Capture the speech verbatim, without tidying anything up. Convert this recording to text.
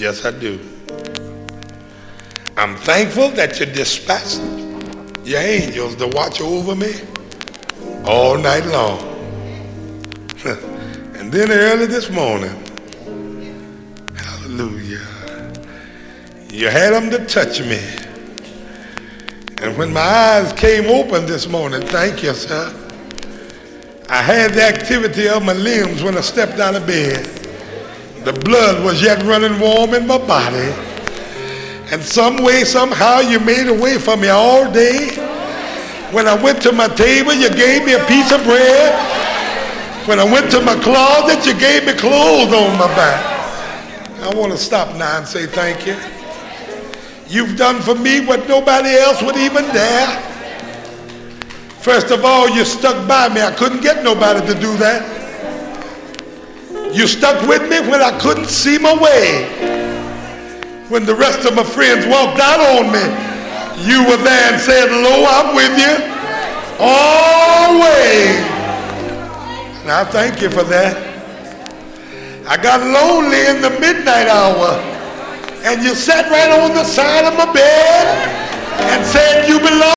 Yes, I do. I'm thankful that you dispatched your angels to watch over me all night long. And then early this morning, hallelujah, you had them to touch me. And when my eyes came open this morning, thank you, sir, I had the activity of my limbs when I stepped out of bed. The blood was yet running warm in my body. And some way, somehow, you made a way for me all day. When I went to my table, you gave me a piece of bread. When I went to my closet, you gave me clothes on my back. I want to stop now and say thank you. You've done for me what nobody else would even dare. First of all, you stuck by me. I couldn't get nobody to do that. You stuck with me when I couldn't see my way. When the rest of my friends walked out on me, you were there and said, "Lo, I'm with you always." And I thank you for that. I got lonely in the midnight hour, and you sat right on the side of my bed and said, "You belong."